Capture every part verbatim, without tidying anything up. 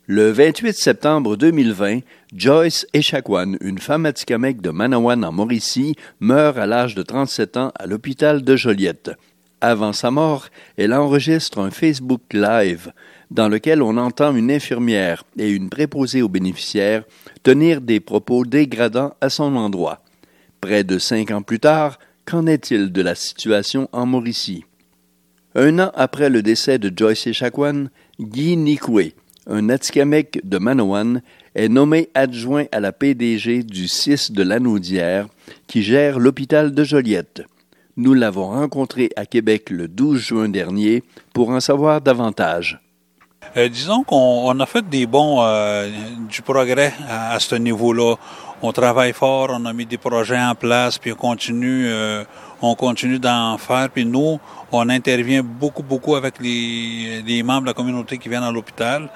Le vingt-huit septembre deux mille vingt, Joyce Echaquan, une femme atikamekw de Manawan en Mauricie, meurt à l'âge de trente-sept ans à l'hôpital de Joliette. Avant sa mort, elle enregistre un Facebook Live dans lequel on entend une infirmière et une préposée aux bénéficiaires tenir des propos dégradants à son endroit. Près de cinq ans plus tard, qu'en est-il de la situation en Mauricie? Un an après le décès de Joyce Echaquan, Guy Nikwe, un Atikamekw de Manawan, est nommé adjoint à la P D G du C I S de Lanaudière, qui gère l'hôpital de Joliette. Nous l'avons rencontré à Québec le douze juin dernier pour en savoir davantage. Euh, disons qu'on on a fait des bons, euh, du progrès à, à ce niveau-là. On travaille fort, on a mis des projets en place, puis on continue, euh, on continue d'en faire. Puis nous, on intervient beaucoup, beaucoup avec les, les membres de la communauté qui viennent à l'hôpital,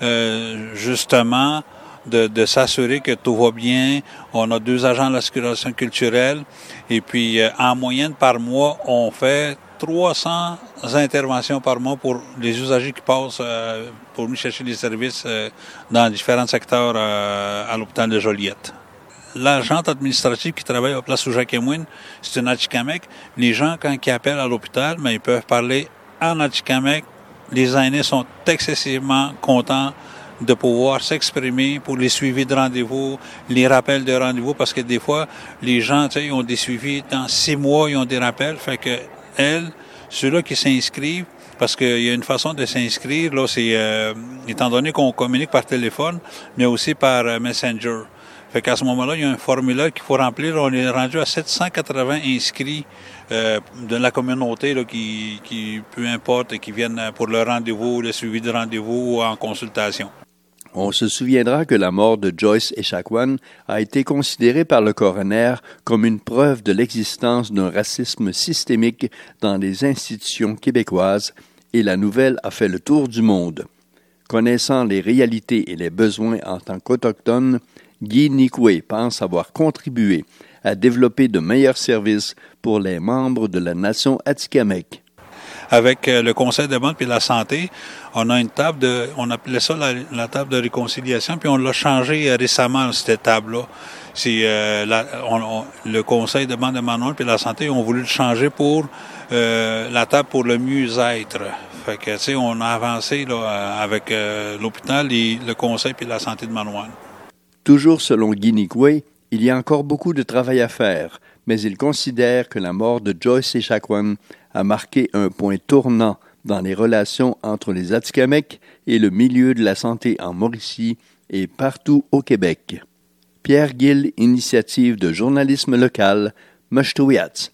euh, justement, de, de s'assurer que tout va bien. On a deux agents de la sécurité culturelle, et puis euh, en moyenne par mois, on fait trois cents interventions par mois pour les usagers qui passent euh, pour venir chercher des services euh, dans différents secteurs euh, à l'hôpital de Joliette. L'agente administrative qui travaille à Place Oujakemwin, c'est une Atikamekw. Les gens, quand ils appellent à l'hôpital, mais ils peuvent parler en Atikamekw. Les aînés sont excessivement contents de pouvoir s'exprimer pour les suivis de rendez-vous, les rappels de rendez-vous, parce que des fois, les gens, tu sais, ils ont des suivis dans six mois, ils ont des rappels, fait que elles, ceux-là qui s'inscrivent, parce qu'il y a une façon de s'inscrire, là, c'est, euh, étant donné qu'on communique par téléphone, mais aussi par euh, Messenger. Fait qu'à ce moment-là, il y a un formulaire qu'il faut remplir. On est rendu à sept cent quatre-vingts inscrits euh, de la communauté, là, qui, qui, peu importe, qui viennent pour le rendez-vous, le suivi de rendez-vous ou en consultation. On se souviendra que la mort de Joyce Echaquan a été considérée par le coroner comme une preuve de l'existence d'un racisme systémique dans les institutions québécoises, et la nouvelle a fait le tour du monde. Connaissant les réalités et les besoins en tant qu'Autochtone, Guy Nikwe pense avoir contribué à développer de meilleurs services pour les membres de la nation atikamekw. Avec le conseil de bande puis la santé, on a une table de, on appelait ça la, la table de réconciliation, puis on l'a changé récemment, cette table-là. C'est euh, la, on, on, le conseil de bande de Manawan puis la santé ont voulu le changer pour euh, la table pour le mieux-être. Fait que, tu sais, on a avancé là avec euh, l'hôpital et le conseil puis la santé de Manawan. Toujours selon Guy Nikwe, il y a encore beaucoup de travail à faire, mais il considère que la mort de Joyce Echaquan a marqué un point tournant dans les relations entre les Atikamekw et le milieu de la santé en Mauricie et partout au Québec. Pierre Gill, initiative de journalisme local, Meshtowiatz.